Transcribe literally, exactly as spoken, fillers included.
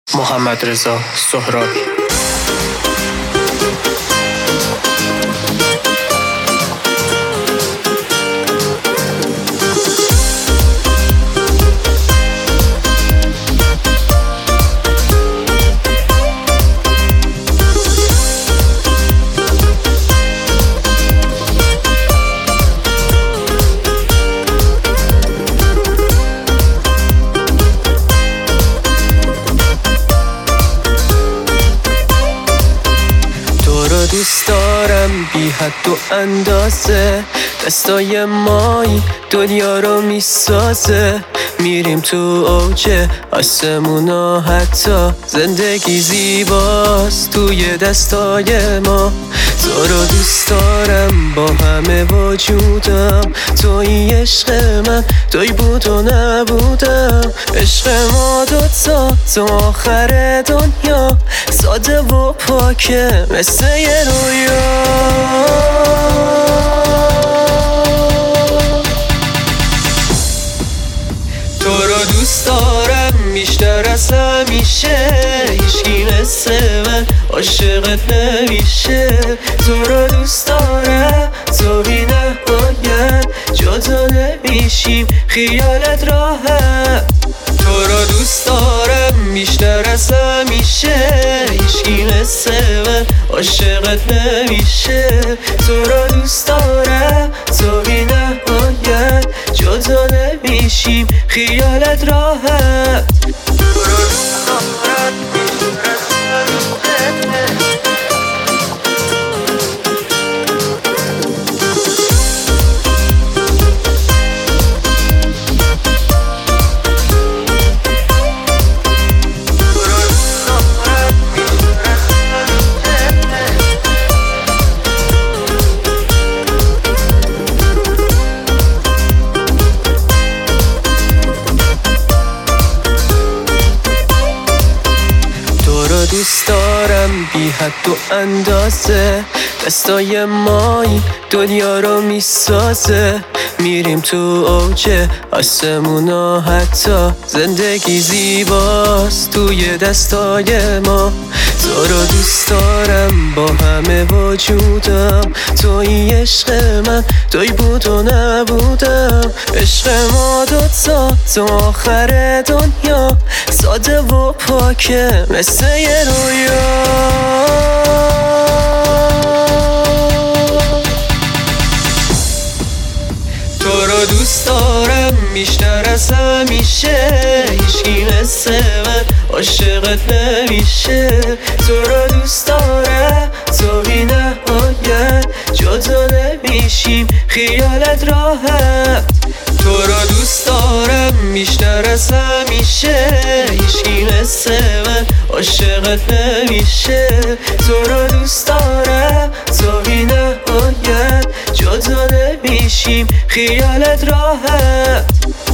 محمدرضا سهرابی. دوست دارم بی حد و اندازه، دستای مایی دنیا رو میسازه. میریم تو اوج آسمونا، حتی زندگی زیباست توی دستای ما. تو رو دوست دارم با همه وجودم، توی عشق من توی بود و نبودم. عشق ما دوتا تو آخر دنیا، ساده و پاکه مثل یه رویا. تو رو دوست دارم بیشتر از همیشه، هیچکی مثل من عاشقت نمیشه. تو رو دوست دارم تو بی نهایت، جدا نمیشیم خیالت راحت. تو رو دوست دارم بیشتر از همیشه، هیچکی مثل من عاشقت نمیشه. تو رو دوست دارم تو بی نهایت، جدا نمیشیم خیالت راحت. تو رو دوست دارم بیشتر از همیشه. دوست دارم بی حد و اندازه، دستای مایی دنیا رو میسازه. میریم تو اوج آسمونا، حتی زندگی زیباست توی دستای ما. تو رو دوست دارم با همه وجودم، توی عشق من توی بود و نبودم. عشق ما دوتا تو آخر دنیا، ساده و پاکه مثل یه رویا. تو رو دوست دارم بیشتر از همیشه، هیچکی مثل من عاشقت نمیشه. تو رو دوست دارم تو بی نهایت، جدا نمیشیم خیالت راحت. تو رو دوست دارم بیشتر از همیشه، هیچکی مثل من عاشقت نمیشه. تو رو دوست دارم تو بی نهایت، جدا نمیشیم خیالت راحت.